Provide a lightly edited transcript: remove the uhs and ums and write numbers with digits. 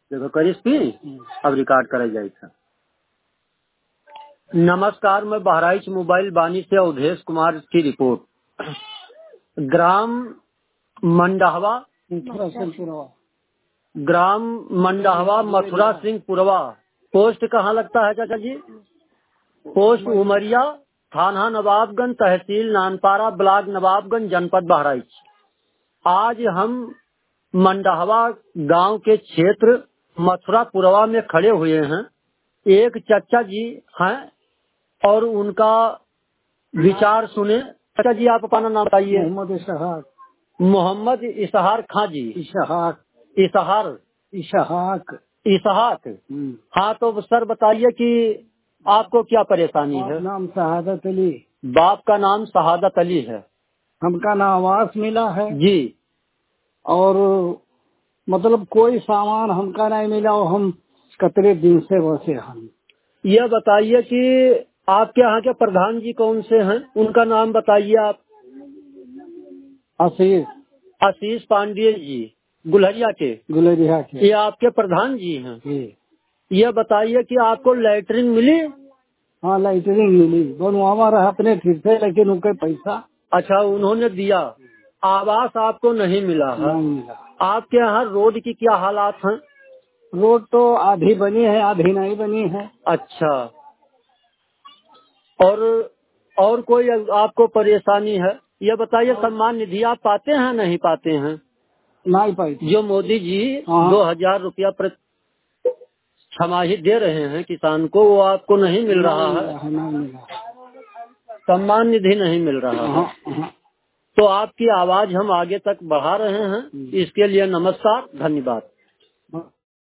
देखो करिस पी अब रिकॉर्ड करे जाए था। नमस्कार, मैं बहराइच मोबाइल बानी से अवधेश कुमार की रिपोर्ट। ग्राम मंडाहवा मथुरा सिंहपुरवा, पोस्ट कहाँ लगता है चाचा जी? पोस्ट उमरिया, थाना नवाबगंज, तहसील नानपारा, ब्लॉक नवाबगंज, जनपद बहराइच। आज हम मंडाहवा गांव के क्षेत्र मथुरापुरवा में खड़े हुए हैं। एक चाचा जी हैं और उनका विचार सुने। चाचा जी आप अपना नाम बताइए। मोहम्मद इसहार खां जी। इसहाक। हाँ, तो सर बताइए कि आपको क्या परेशानी है? नाम शहादत अली। बाप का नाम शहादत अली है। हमका ना आवास मिला है जी। और मतलब कोई सामान हमका नहीं मिला और हम कतरे दिन से बसे हम। यह बताइए कि आपके यहाँ के प्रधान जी कौन से हैं, उनका नाम बताइए आप। आशीष पांडे जी, गुलहरिया के। ये आपके प्रधान जी हैं। यह बताइए कि आपको लैटरिन मिली? हाँ, लैटरिन मिली, बनवावा रहा अपने फिर से, लेकिन उनके पैसा। अच्छा, उन्होंने दिया। आवास आपको नहीं मिला है? नहीं मिला। आपके यहाँ रोड की क्या हालात हैं? रोड तो आधी बनी है, आधी नहीं बनी है। अच्छा, और कोई आपको परेशानी है? यह बताइए, सम्मान निधि आप पाते हैं नहीं पाते हैं? नहीं पाते। जो मोदी जी 2000 रुपया छमाही दे रहे हैं किसान को, वो आपको नहीं मिल रहा है? नहीं मिला। सम्मान निधि नहीं मिल रहा है। तो आपकी आवाज हम आगे तक बढ़ा रहे हैं। इसके लिए नमस्कार, धन्यवाद।